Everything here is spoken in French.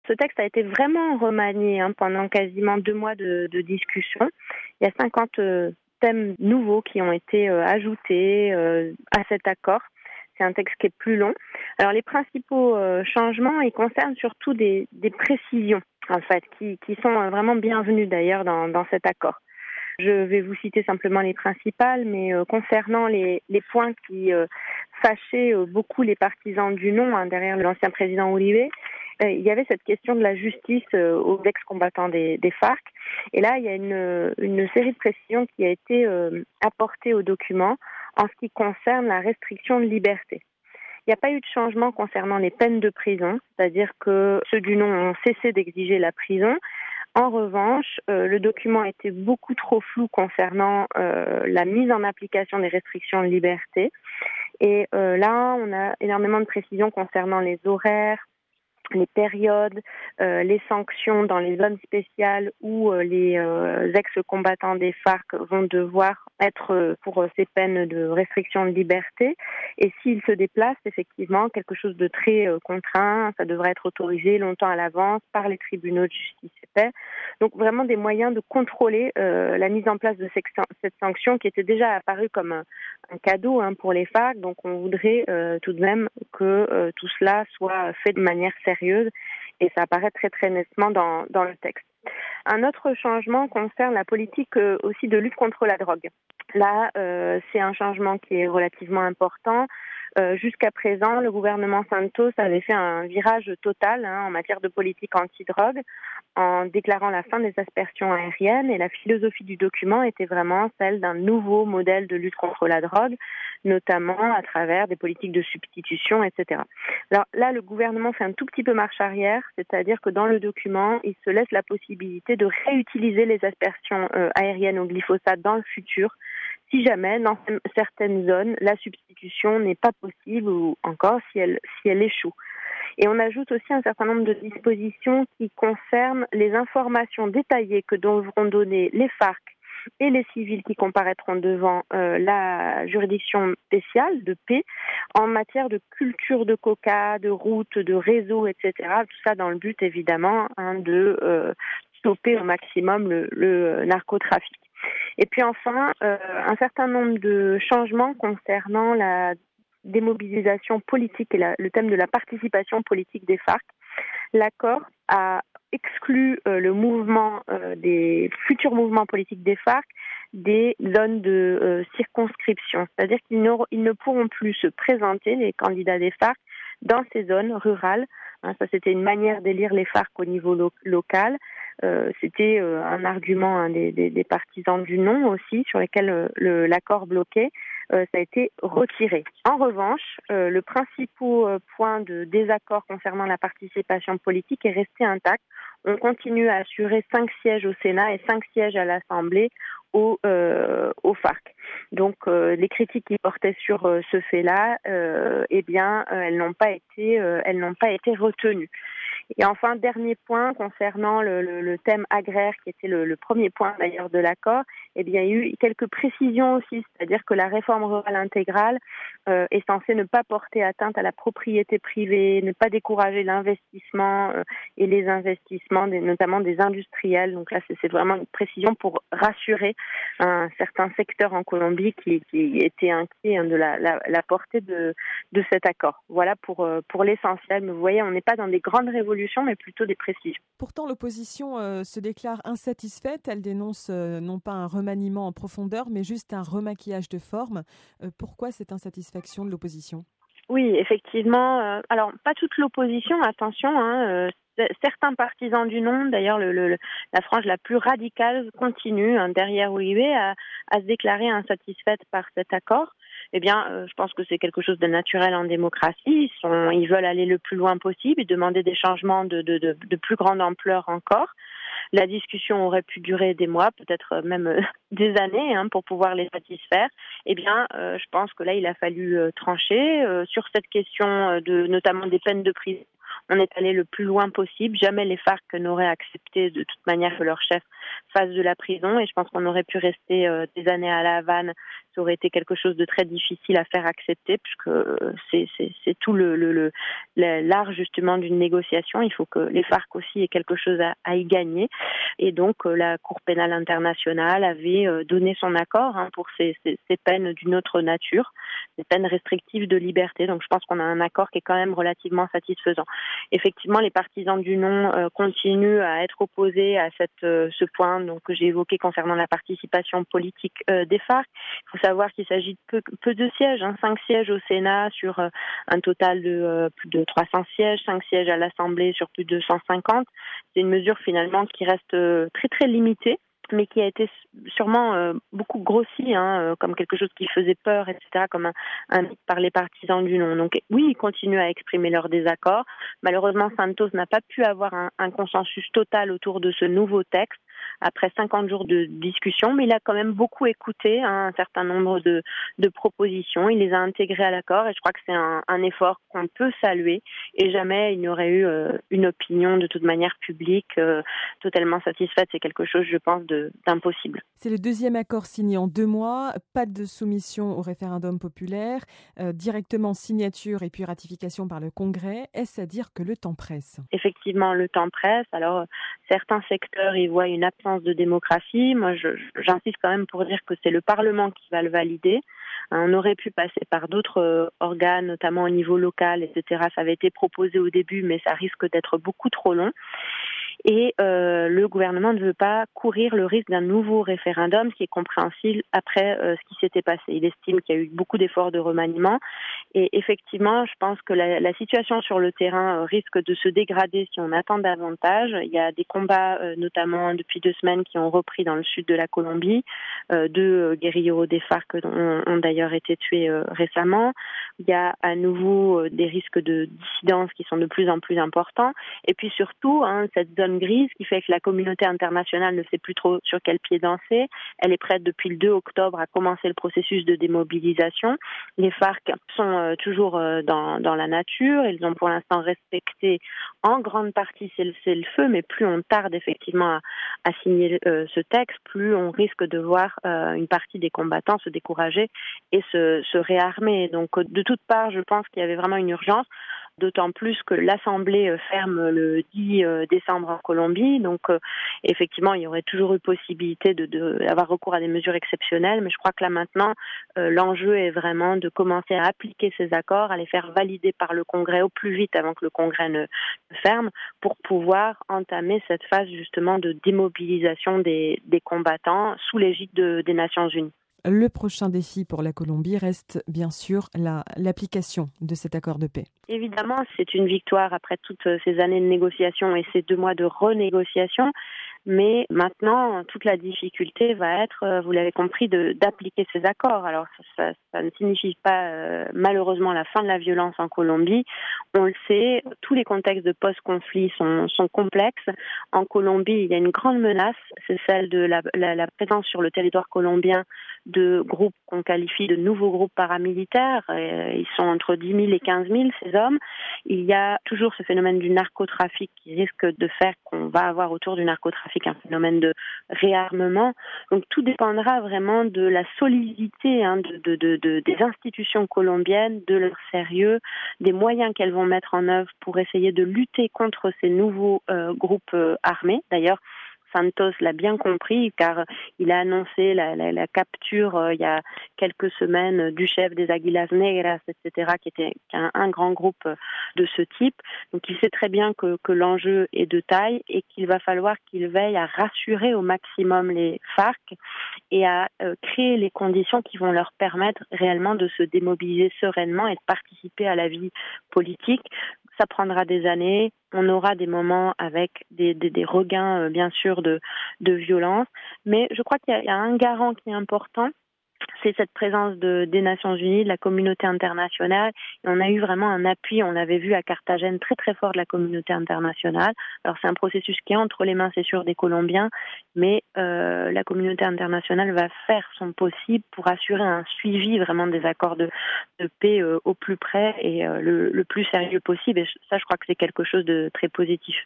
ce texte a été vraiment remanié pendant quasiment 2 mois de discussion. Il y a 50 thèmes nouveaux qui ont été ajoutés à cet accord. C'est un texte qui est plus long. Alors les principaux changements, ils concernent surtout des précisions en fait, qui sont vraiment bienvenues d'ailleurs dans cet accord. Je vais vous citer simplement les principales, mais concernant les points qui fâchaient beaucoup les partisans du non derrière l'ancien président Uribe, il y avait cette question de la justice aux ex-combattants des FARC. Et là, il y a une série de précisions qui a été apportée au document en ce qui concerne la restriction de liberté. Il n'y a pas eu de changement concernant les peines de prison, c'est-à-dire que ceux du non ont cessé d'exiger la prison. En revanche, le document était beaucoup trop flou concernant la mise en application des restrictions de liberté. Et là, on a énormément de précisions concernant les horaires, les périodes, les sanctions dans les zones spéciales où les ex-combattants des FARC vont devoir être pour ces peines de restriction de liberté. Et s'ils se déplacent, effectivement, quelque chose de très contraint, ça devrait être autorisé longtemps à l'avance par les tribunaux de justice et paix. Donc vraiment des moyens de contrôler la mise en place de cette sanction qui était déjà apparue comme un cadeau pour les FARC. Donc on voudrait tout de même que tout cela soit fait de manière sérieuse et ça apparaît très très nettement dans le texte. Un autre changement concerne la politique aussi de lutte contre la drogue. Là, c'est un changement qui est relativement important. Jusqu'à présent, le gouvernement Santos avait fait un virage total en matière de politique anti-drogue en déclarant la fin des aspersions aériennes et la philosophie du document était vraiment celle d'un nouveau modèle de lutte contre la drogue, notamment à travers des politiques de substitution, etc. Alors là, le gouvernement fait un tout petit peu marche arrière, c'est-à-dire que dans le document, il se laisse la possibilité de réutiliser les aspersions aériennes au glyphosate dans le futur, si jamais, dans certaines zones, la substitution n'est pas possible ou encore si elle échoue. Et on ajoute aussi un certain nombre de dispositions qui concernent les informations détaillées que devront donner les FARC et les civils qui comparaîtront devant la juridiction spéciale de paix en matière de culture de coca, de routes, de réseaux, etc. Tout ça dans le but évidemment de stopper au maximum le narcotrafic. Et puis enfin, un certain nombre de changements concernant la démobilisation politique et le thème de la participation politique des FARC. L'accord a exclu le mouvement des futurs mouvements politiques des FARC des zones de circonscription. C'est-à-dire qu'ils ne pourront plus se présenter, les candidats des FARC, dans ces zones rurales. Ça, c'était une manière d'élire les FARC au niveau local. C'était un argument des partisans du non aussi, sur lesquels l'accord bloquait. Ça a été retiré. En revanche, le principal point de désaccord concernant la participation politique est resté intact. On continue à assurer 5 sièges au Sénat et 5 sièges à l'Assemblée aux FARC. Donc les critiques qui portaient sur ce fait-là, elles n'ont pas été retenues. Et enfin, dernier point concernant le thème agraire, qui était le premier point d'ailleurs de l'accord, il y a eu quelques précisions aussi, c'est-à-dire que la réforme rurale intégrale est censée ne pas porter atteinte à la propriété privée, ne pas décourager l'investissement et les investissements, notamment des industriels. Donc là, c'est vraiment une précision pour rassurer un certain secteur en Colombie qui était inquiet de la portée de cet accord. Voilà pour l'essentiel. Mais vous voyez, on n'est pas dans des grandes révolutions, mais plutôt des précisions. Pourtant, l'opposition se déclare insatisfaite. Elle dénonce non pas un remaniement en profondeur, mais juste un remaquillage de forme. Pourquoi cette insatisfaction de l'opposition ? Oui, effectivement. Alors, pas toute l'opposition, attention. Certains partisans du non, d'ailleurs la frange la plus radicale continue derrière Uribe à se déclarer insatisfaite par cet accord. Je pense que c'est quelque chose de naturel en démocratie. Ils veulent aller le plus loin possible et demander des changements de plus grande ampleur encore. La discussion aurait pu durer des mois, peut-être même des années, pour pouvoir les satisfaire. Je pense que là, il a fallu trancher sur cette question notamment des peines de prison. On est allé le plus loin possible. Jamais les FARC n'auraient accepté de toute manière que leur chef face de la prison, et je pense qu'on aurait pu rester des années à La Havane. Ça aurait été quelque chose de très difficile à faire accepter, puisque c'est tout l'art justement d'une négociation. Il faut que les FARC aussi aient quelque chose à y gagner. Et donc la Cour pénale internationale avait donné son accord pour ces peines d'une autre nature, des peines restrictives de liberté. Donc je pense qu'on a un accord qui est quand même relativement satisfaisant. Effectivement, les partisans du non continuent à être opposés à ce point donc, que j'ai évoqué concernant la participation politique des FARC. Il faut savoir qu'il s'agit de peu de sièges, 5 sièges au Sénat sur un total de plus de 300 sièges, 5 sièges à l'Assemblée sur plus de 150. C'est une mesure finalement qui reste très très limitée, mais qui a été sûrement beaucoup grossi, comme quelque chose qui faisait peur, etc., comme un mythe par les partisans du non. Donc oui, ils continuent à exprimer leur désaccord. Malheureusement, Santos n'a pas pu avoir un consensus total autour de ce nouveau texte, après 50 jours de discussion, mais il a quand même beaucoup écouté un certain nombre de propositions. Il les a intégrées à l'accord, et je crois que c'est un effort qu'on peut saluer, et jamais il n'y aurait eu une opinion de toute manière publique totalement satisfaite. C'est quelque chose, je pense, d'impossible. C'est le deuxième accord signé en 2 mois, pas de soumission au référendum populaire, directement signature et puis ratification par le Congrès. Est-ce à dire que le temps presse ? Effectivement, le temps presse. Alors, certains secteurs y voient une absence de démocratie. Moi, j'insiste quand même pour dire que c'est le Parlement qui va le valider. On aurait pu passer par d'autres organes, notamment au niveau local, etc. Ça avait été proposé au début, mais ça risque d'être beaucoup trop long. Et le gouvernement ne veut pas courir le risque d'un nouveau référendum, ce qui est compréhensible après ce qui s'était passé. Il estime qu'il y a eu beaucoup d'efforts de remaniement, et effectivement, je pense que la situation sur le terrain risque de se dégrader si on attend davantage. Il y a des combats, notamment depuis 2 semaines, qui ont repris dans le sud de la Colombie. 2 guérilleros des FARC ont d'ailleurs été tués récemment. Il y a à nouveau des risques de dissidence qui sont de plus en plus importants. Et puis surtout, cette zone grise qui fait que la communauté internationale ne sait plus trop sur quel pied danser. Elle est prête depuis le 2 octobre à commencer le processus de démobilisation. Les FARC sont toujours dans la nature. Ils ont pour l'instant respecté en grande partie cessez-le-feu, mais plus on tarde effectivement à signer ce texte, plus on risque de voir une partie des combattants se décourager et se réarmer. Donc de toutes parts, je pense qu'il y avait vraiment une urgence, d'autant plus que l'Assemblée ferme le 10 décembre en Colombie. Donc effectivement, il y aurait toujours eu possibilité d'avoir recours à des mesures exceptionnelles, mais je crois que là maintenant, l'enjeu est vraiment de commencer à appliquer ces accords, à les faire valider par le Congrès au plus vite avant que le Congrès ne ferme, pour pouvoir entamer cette phase justement de démobilisation des combattants sous l'égide des Nations Unies. Le prochain défi pour la Colombie reste bien sûr l'application de cet accord de paix. Évidemment, c'est une victoire après toutes ces années de négociations et ces 2 mois de renégociation. Mais maintenant, toute la difficulté va être, vous l'avez compris, d'appliquer ces accords. Alors, ça ne signifie pas malheureusement la fin de la violence en Colombie. On le sait, tous les contextes de post-conflit sont complexes. En Colombie, il y a une grande menace, c'est celle de la présence sur le territoire colombien de groupes qu'on qualifie de nouveaux groupes paramilitaires. Ils sont entre 10 000 et 15 000, ces hommes. Il y a toujours ce phénomène du narcotrafic qui risque de faire qu'on va avoir autour du narcotrafic un phénomène de réarmement. Donc tout dépendra vraiment de la solidité des institutions colombiennes, de leur sérieux, des moyens qu'elles vont mettre en œuvre pour essayer de lutter contre ces nouveaux groupes armés. D'ailleurs, Santos l'a bien compris, car il a annoncé la capture il y a quelques semaines du chef des Águilas Negras, etc., qui était un grand groupe de ce type. Donc il sait très bien que l'enjeu est de taille et qu'il va falloir qu'il veille à rassurer au maximum les FARC et à créer les conditions qui vont leur permettre réellement de se démobiliser sereinement et de participer à la vie politique. Ça prendra des années, on aura des moments avec des regains bien sûr de violence, mais je crois qu'il y a un garant qui est important, c'est cette présence des Nations Unies, de la communauté internationale. Et on a eu vraiment un appui, on l'avait vu à Carthagène, très très fort de la communauté internationale. Alors c'est un processus qui est entre les mains, c'est sûr, des Colombiens, mais la communauté internationale va faire son possible pour assurer un suivi vraiment des accords de paix au plus près et le plus sérieux possible. Et ça, je crois que c'est quelque chose de très positif.